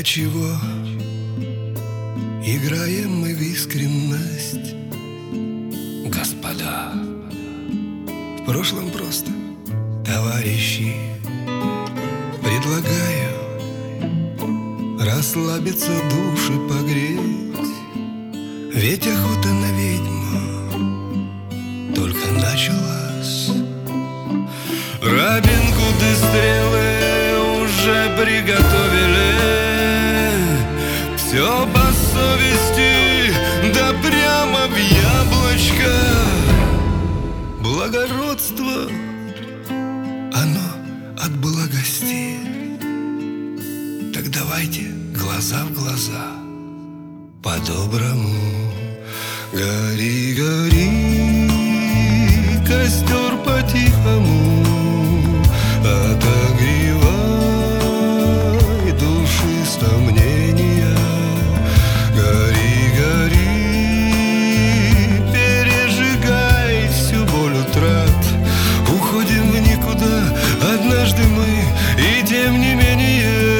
чего играем мы в искренность, господа? В прошлом просто товарищи. Предлагаю расслабиться, души погреть, ведь охота на ведьму только началась. Робин Гуды стрелы уже приготовили, все по совести, да прямо в яблочко. Благородство, оно от благости. Так давайте глаза в глаза, по-доброму. Гори, гори, костер по-тихому, отогревай души сомнения. Гори, гори, пережигай всю боль утрат. Уходим в никуда однажды мы, и тем не менее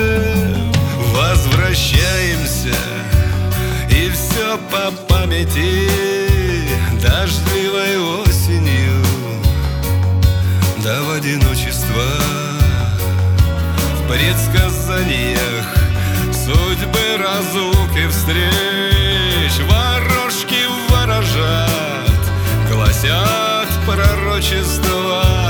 возвращаемся, и все по памяти, дождливой осенью, да в одиночество. В предсказаниях судьбы, разлуки, встреч ворожки ворожат, гласят пророчества.